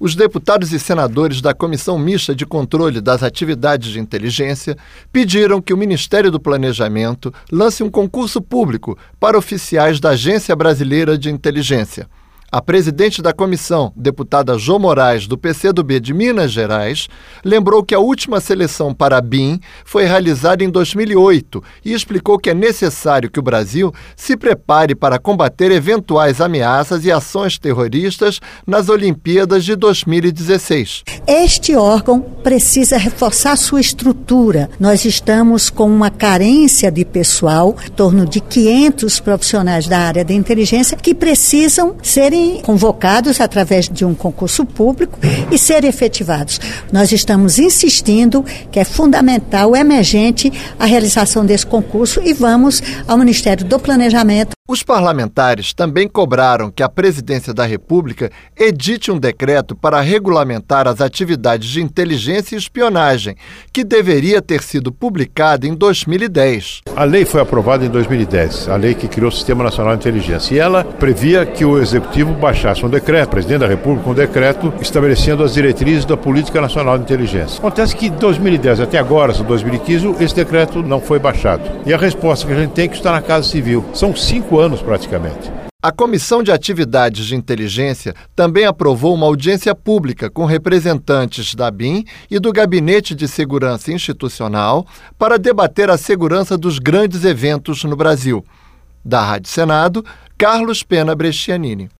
os deputados e senadores da Comissão Mista de Controle das Atividades de Inteligência pediram que o Ministério do Planejamento lance um concurso público para oficiais da Agência Brasileira de Inteligência. A presidente da comissão, deputada Jô Moraes, do PCdoB de Minas Gerais, lembrou que a última seleção para a BIM foi realizada em 2008 e explicou que é necessário que o Brasil se prepare para combater eventuais ameaças e ações terroristas nas Olimpíadas de 2016. Este órgão precisa reforçar sua estrutura. Nós estamos com uma carência de pessoal, em torno de 500 profissionais da área de inteligência que precisam serem convocados através de um concurso público e serem efetivados. Nós estamos insistindo que é fundamental, emergente, a realização desse concurso e vamos ao Ministério do Planejamento. Os parlamentares também cobraram que a Presidência da República edite um decreto para regulamentar as atividades de inteligência e espionagem, que deveria ter sido publicada em 2010. A lei foi aprovada em 2010, a lei que criou o Sistema Nacional de Inteligência, e ela previa que o Executivo baixasse um decreto, o Presidente da República, um decreto estabelecendo as diretrizes da Política Nacional de Inteligência. Acontece que de 2010 até agora, 2015, esse decreto não foi baixado. E a resposta que a gente tem é que está na Casa Civil. São 5 anos praticamente. A Comissão de Atividades de Inteligência também aprovou uma audiência pública com representantes da BIM e do Gabinete de Segurança Institucional para debater a segurança dos grandes eventos no Brasil. Da Rádio Senado, Carlos Pena Brescianini.